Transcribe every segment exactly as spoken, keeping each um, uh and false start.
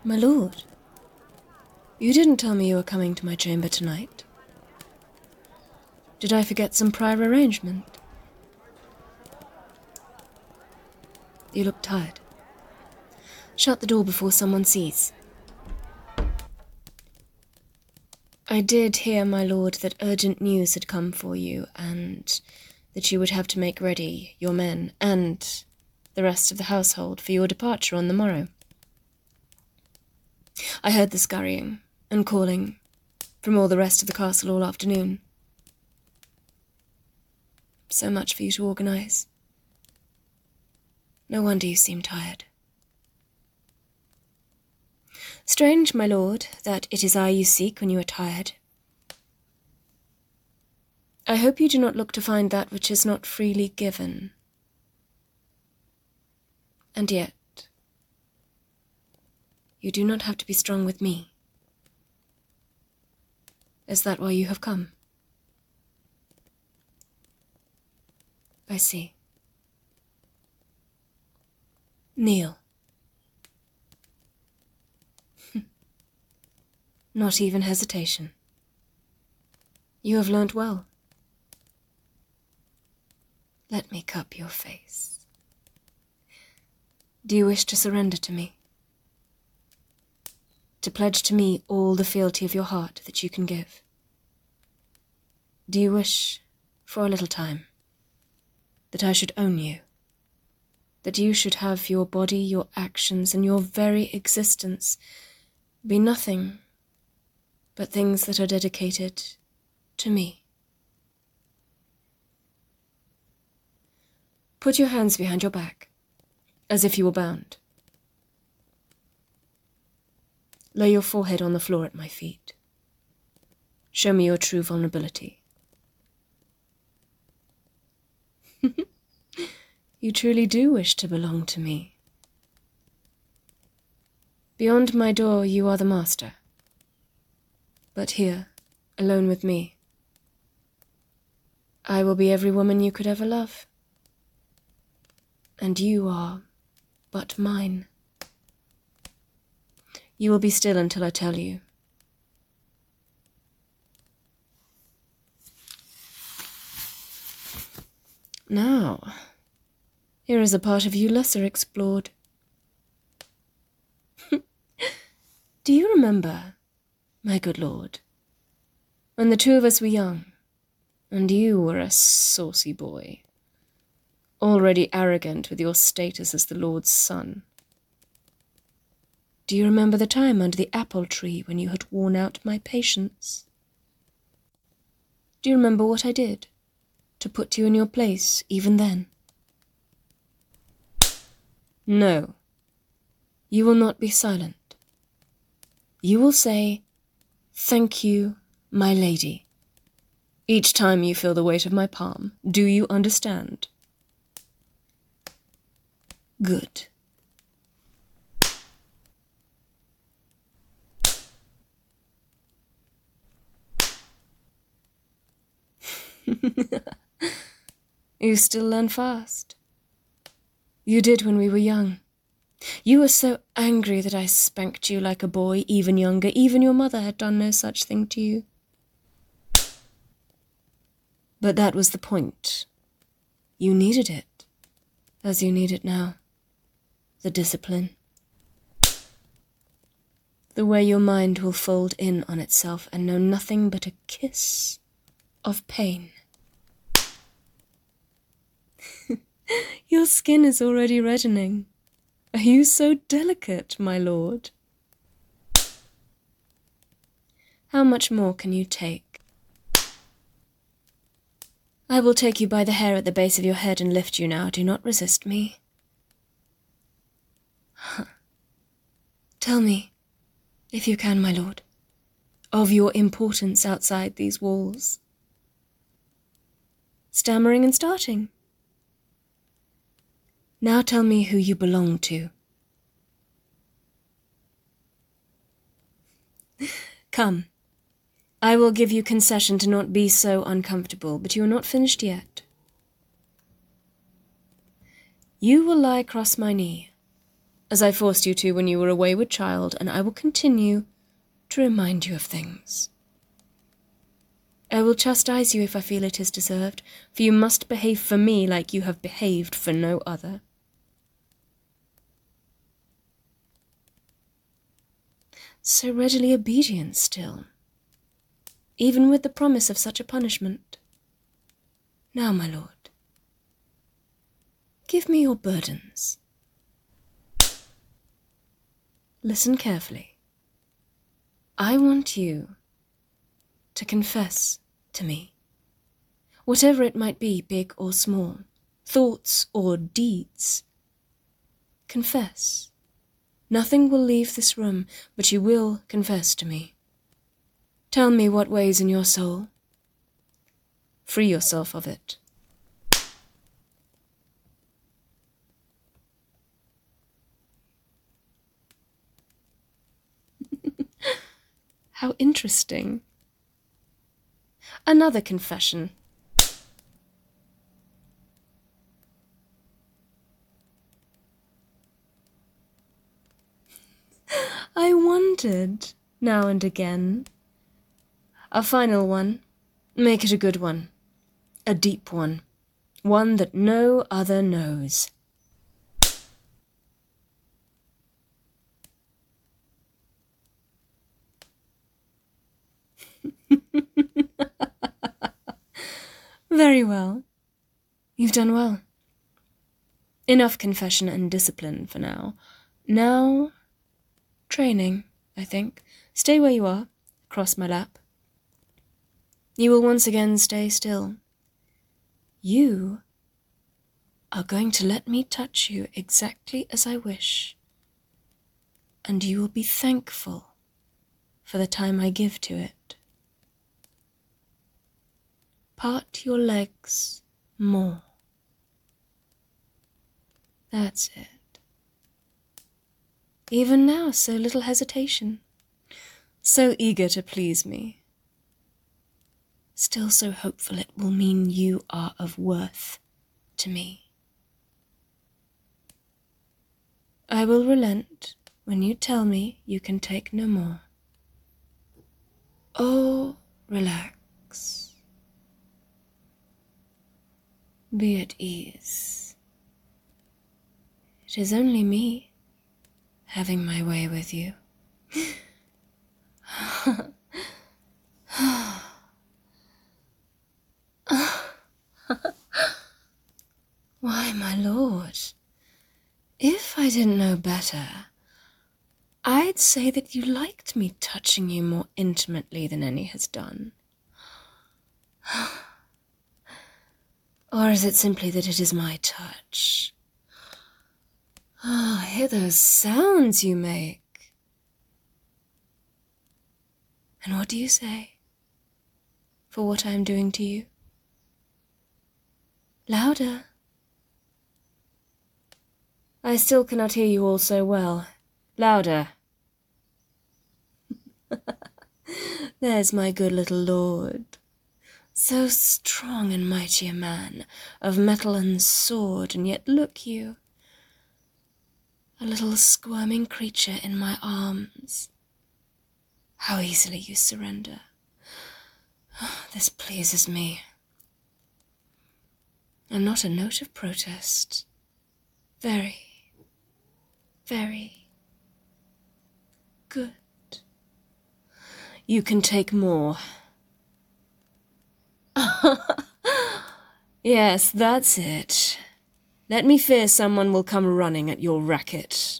My lord, you didn't tell me you were coming to my chamber tonight. Did I forget some prior arrangement? You look tired. Shut the door before someone sees. I did hear, my lord, that urgent news had come for you, and that you would have to make ready your men and the rest of the household for your departure on the morrow. I heard the scurrying and calling from all the rest of the castle all afternoon. So much for you to organize. No wonder you seem tired. Strange, my lord, that it is I you seek when you are tired. I hope you do not look to find that which is not freely given. And yet, you do not have to be strong with me. Is that why you have come? I see. Kneel. Not even hesitation. You have learnt well. Let me cup your face. Do you wish to surrender to me? To pledge to me all the fealty of your heart that you can give? Do you wish, for a little time, that I should own you? That you should have your body, your actions, and your very existence be nothing but things that are dedicated to me? Put your hands behind your back, as if you were bound. Lay your forehead on the floor at my feet. Show me your true vulnerability. You truly do wish to belong to me. Beyond my door you are the master. But here, alone with me, I will be every woman you could ever love. And you are but mine. You will be still until I tell you. Now, here is a part of you lesser explored. Do you remember, my good lord, when the two of us were young, and you were a saucy boy, already arrogant with your status as the Lord's son? Do you remember the time under the apple tree when you had worn out my patience? Do you remember what I did to put you in your place even then? No, you will not be silent. You will say, "Thank you, my lady," each time you feel the weight of my palm. Do you understand? Good. You still learn fast. You did when we were young. You were so angry that I spanked you like a boy, even younger. Even your mother had done no such thing to you. But that was the point. You needed it, as you need it now. The discipline. The way your mind will fold in on itself and know nothing but a kiss of pain. Your skin is already reddening. Are you so delicate, my lord? How much more can you take? I will take you by the hair at the base of your head and lift you now. Do not resist me. Tell me, if you can, my lord, of your importance outside these walls. Stammering and starting. Now tell me who you belong to. Come, I will give you concession to not be so uncomfortable, but you are not finished yet. You will lie across my knee, as I forced you to when you were a wayward child, and I will continue to remind you of things. I will chastise you if I feel it is deserved, for you must behave for me like you have behaved for no other. So readily obedient still, even with the promise of such a punishment. Now, my lord, give me your burdens. Listen carefully. I want you to confess to me, whatever it might be, big or small, thoughts or deeds. Confess. Nothing will leave this room, but you will confess to me. Tell me what weighs in your soul. Free yourself of it. How interesting. Another confession. I wondered, now and again. A final one. Make it a good one. A deep one. One that no other knows. Very well. You've done well. Enough confession and discipline for now. Now, training, I think. Stay where you are, across my lap. You will once again stay still. You are going to let me touch you exactly as I wish, and you will be thankful for the time I give to it. Part your legs more. That's it. Even now, so little hesitation. So eager to please me. Still so hopeful it will mean you are of worth to me. I will relent when you tell me you can take no more. Oh, relax. Be at ease. It is only me having my way with you. Why, my lord, if I didn't know better, I'd say that you liked me touching you more intimately than any has done. Or is it simply that it is my touch? Ah, oh, hear those sounds you make. And what do you say for what I am doing to you? Louder. I still cannot hear you all so well. Louder. There's my good little lord. So strong and mighty a man, of metal and sword, and yet look you, a little squirming creature in my arms. How easily you surrender. This pleases me. And not a note of protest. Very, very good. You can take more. Yes, that's it. Let me fear someone will come running at your racket.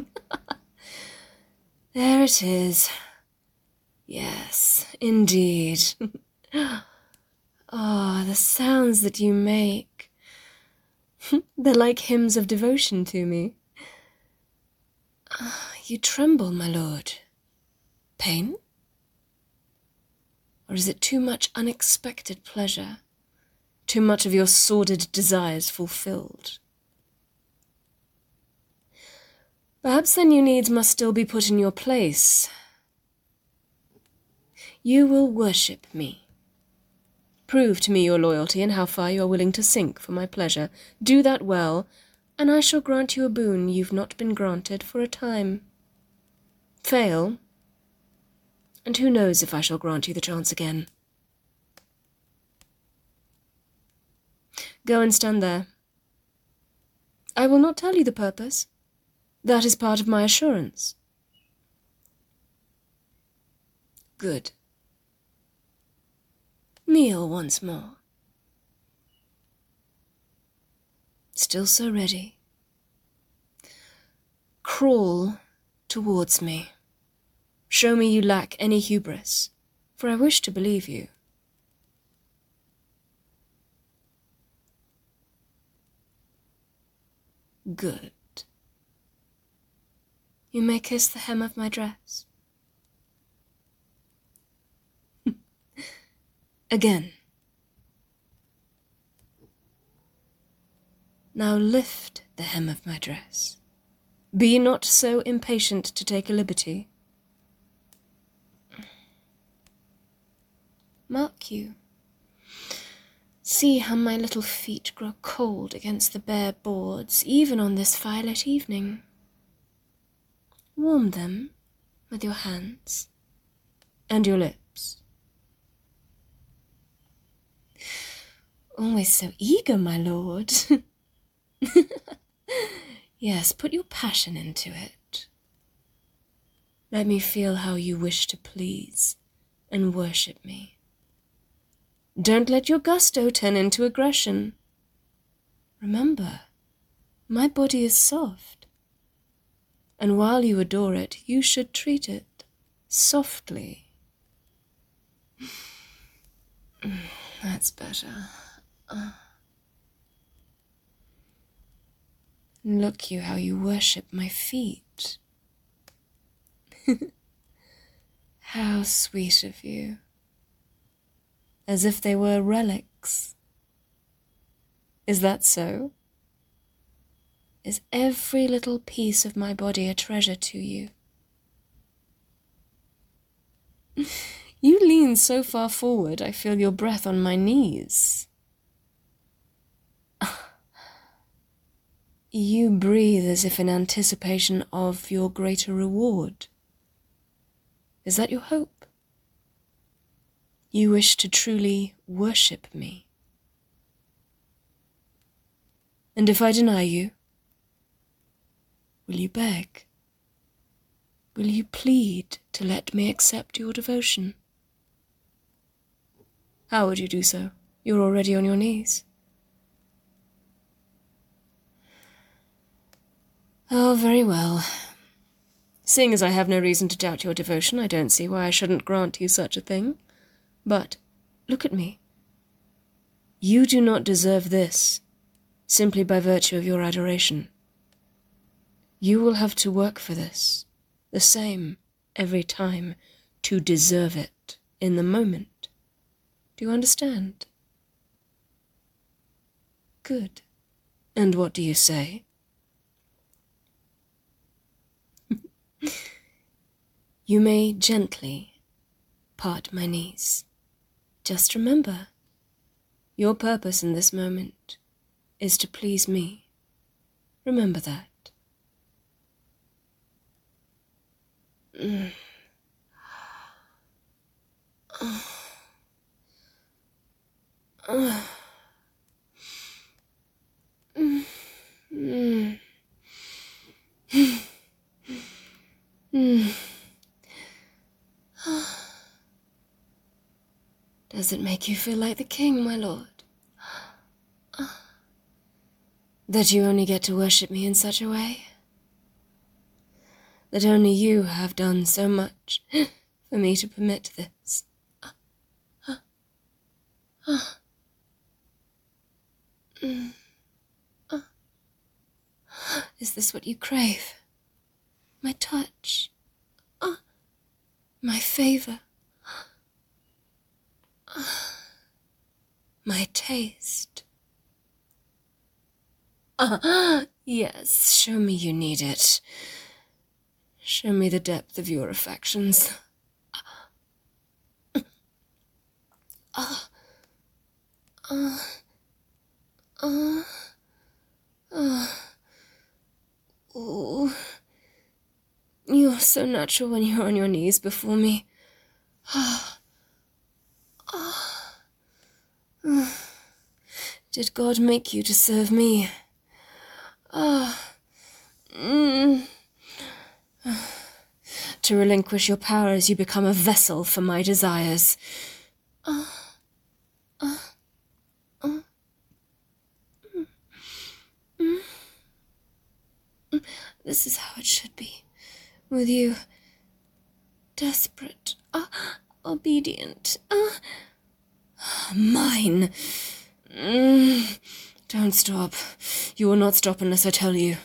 There it is. Yes, indeed. Ah, oh, the sounds that you make. They're like hymns of devotion to me. Ah, you tremble, my lord. Pain? Or is it too much unexpected pleasure? Too much of your sordid desires fulfilled? Perhaps then you needs must still be put in your place. You will worship me. Prove to me your loyalty and how far you are willing to sink for my pleasure. Do that well, and I shall grant you a boon you've not been granted for a time. Fail, and who knows if I shall grant you the chance again. Go and stand there. I will not tell you the purpose. That is part of my assurance. Good. Kneel once more. Still so ready. Crawl towards me. Show me you lack any hubris, for I wish to believe you. Good. You may kiss the hem of my dress. Again. Now lift the hem of my dress. Be not so impatient to take a liberty. Mark you. See how my little feet grow cold against the bare boards, even on this violet evening. Warm them with your hands and your lips. Always so eager, my lord. Yes, put your passion into it. Let me feel how you wish to please and worship me. Don't let your gusto turn into aggression. Remember, my body is soft, and while you adore it, you should treat it softly. That's better. Uh. Look you how you worship my feet. How sweet of you. As if they were relics. Is that so? Is every little piece of my body a treasure to you? You lean so far forward, I feel your breath on my knees. You breathe as if in anticipation of your greater reward. Is that your hope? You wish to truly worship me. And if I deny you, will you beg? Will you plead to let me accept your devotion? How would you do so? You're already on your knees. Oh, very well. Seeing as I have no reason to doubt your devotion, I don't see why I shouldn't grant you such a thing. But, look at me. You do not deserve this, simply by virtue of your adoration. You will have to work for this, the same, every time, to deserve it in the moment. Do you understand? Good. And what do you say? You may gently part my knees. Just remember, your purpose in this moment is to please me. Remember that. Mm. Uh. Uh. Mm. Mm. Mm. Does it make you feel like the king, my lord? That you only get to worship me in such a way? That only you have done so much for me to permit this? Is this what you crave? My touch? My favor? My taste? Ah, yes, show me you need it. Show me the depth of your affections. Ah, ah, ah, ah. so natural when you're on your knees before me. Did God make you to serve me? Ah. Mm. To relinquish your power as you become a vessel for my desires. Ah. Ah. Ah. Mm. Mm. This is how it should be. With you. Desperate. Ah. Obedient. Ah. Mine. Mm. Don't stop. You will not stop unless I tell you.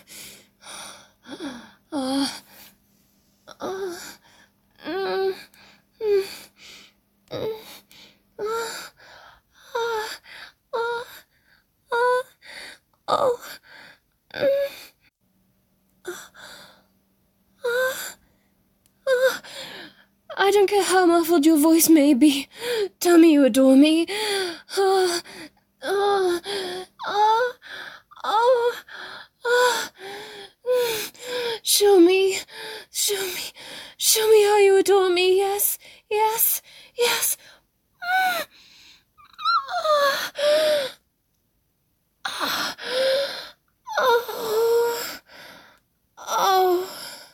Ah. Uh, mm, mm, mm, uh, uh, uh, uh, oh, mm, uh, uh, uh. I don't care how muffled your voice may be. Tell me you adore me. Uh, uh, uh, oh, uh, mm. Show me, show me, show me how you adore me. Yes, yes, yes. Mm. Ah. Oh, oh,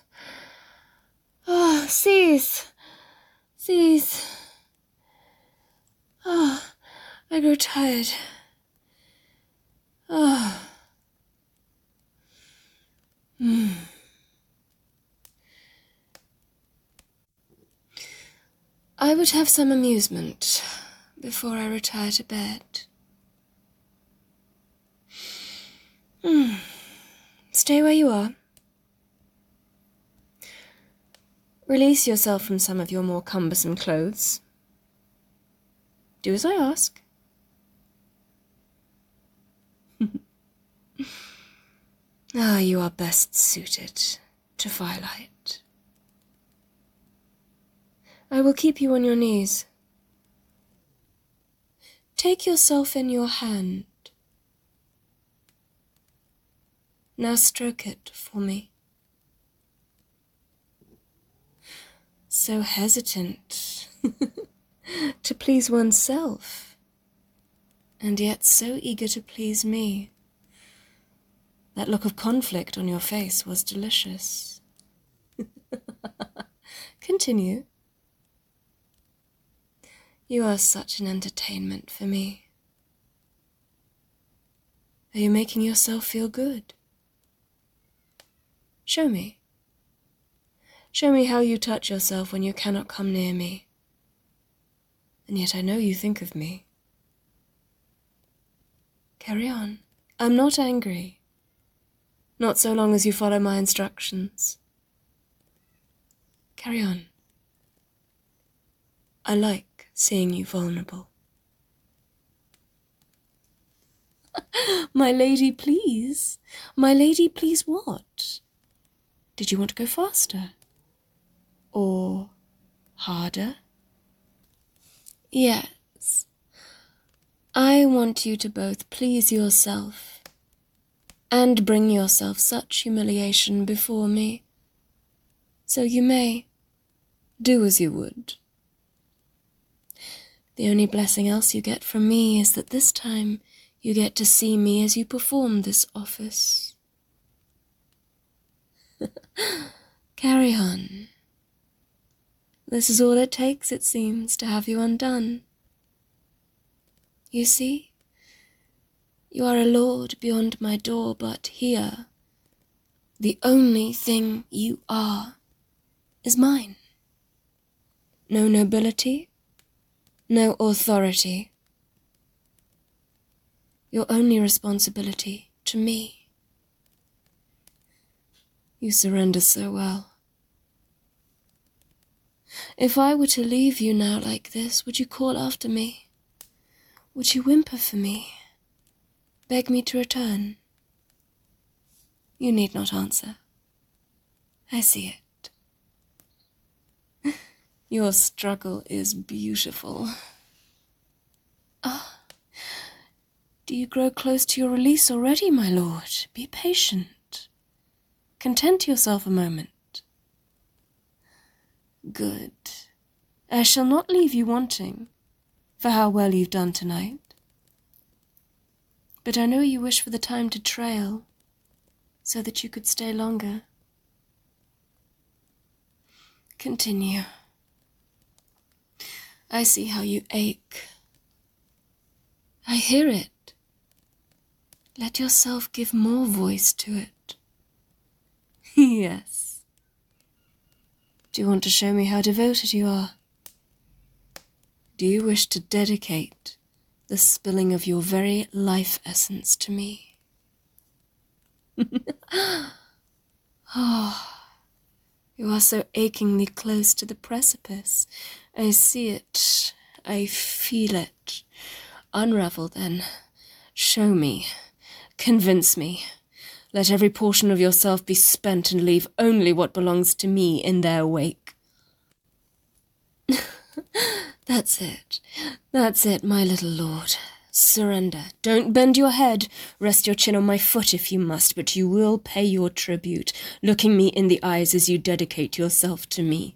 oh, cease, cease. Oh, I grow tired. Oh. Mm. I would have some amusement before I retire to bed. Hmm. Stay where you are. Release yourself from some of your more cumbersome clothes. Do as I ask. Ah, you are best suited to firelight. I will keep you on your knees. Take yourself in your hand. Now stroke it for me. So hesitant to please oneself, and yet so eager to please me. That look of conflict on your face was delicious. Continue. You are such an entertainment for me. Are you making yourself feel good? Show me. Show me how you touch yourself when you cannot come near me. And yet I know you think of me. Carry on. I'm not angry. Not so long as you follow my instructions. Carry on. I like seeing you vulnerable. My lady, please. My lady, please what? Did you want to go faster? Or harder? Yes. I want you to both please yourself and bring yourself such humiliation before me, so you may do as you would. The only blessing else you get from me is that this time you get to see me as you perform this office. Carry on. This is all it takes, it seems, to have you undone. You see, you are a lord beyond my door, but here, the only thing you are is mine. No nobility, no authority. Your only responsibility to me. You surrender so well. If I were to leave you now like this, would you call after me? Would you whimper for me? Beg me to return? You need not answer. I see it. Your struggle is beautiful. Ah, do you grow close to your release already, my lord? Be patient. Content yourself a moment. Good. I shall not leave you wanting, for how well you've done tonight. But I know you wish for the time to trail, so that you could stay longer. Continue. I see how you ache. I hear it. Let yourself give more voice to it. Yes. Do you want to show me how devoted you are? Do you wish to dedicate the spilling of your very life essence to me? Oh, you are so achingly close to the precipice. I see it. I feel it. Unravel, then. Show me. Convince me. Let every portion of yourself be spent and leave only what belongs to me in their wake. That's it. That's it, my little lord. Surrender. Don't bend your head. Rest your chin on my foot if you must, but you will pay your tribute, looking me in the eyes as you dedicate yourself to me.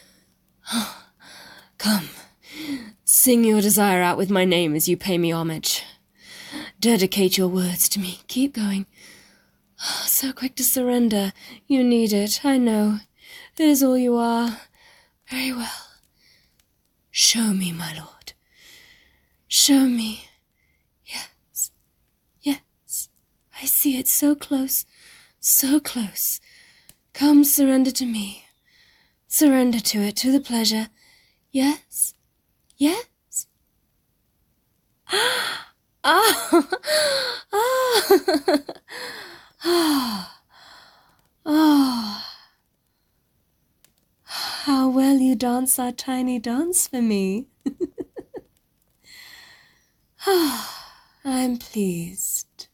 Come, sing your desire out with my name as you pay me homage. Dedicate your words to me. Keep going. So quick to surrender. You need it, I know. It is all you are. Very well. Show me, my lord. Show me. Yes, yes. I see it so close, so close. Come, surrender to me. Surrender to it, to the pleasure. Yes, yes. Ah, ah, ah, ah, ah. How well you dance our tiny dance for me. I'm pleased.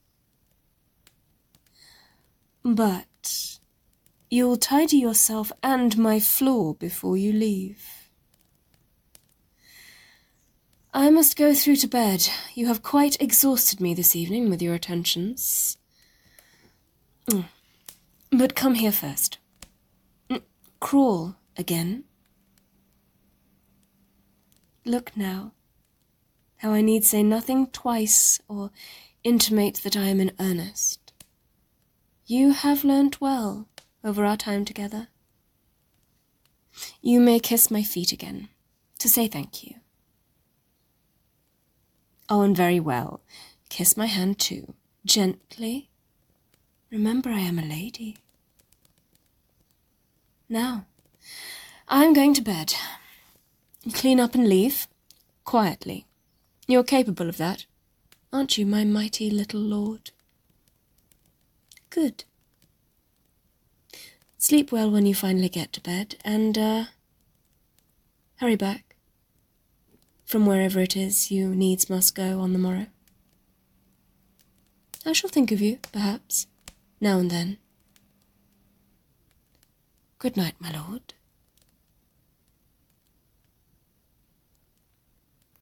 But you'll tidy yourself and my floor before you leave. I must go through to bed. You have quite exhausted me this evening with your attentions. Mm. But come here first. Mm. Crawl again. Look now, how I need say nothing twice or intimate that I am in earnest. You have learnt well over our time together. You may kiss my feet again, to say thank you. Oh, and very well. Kiss my hand too, gently. Remember, I am a lady. Now, I'm going to bed. Clean up and leave, quietly. You're capable of that, aren't you, my mighty little lord? Good. Sleep well when you finally get to bed, and, uh, hurry back from wherever it is you needs must go on the morrow. I shall think of you, perhaps, now and then. Good night, my lord.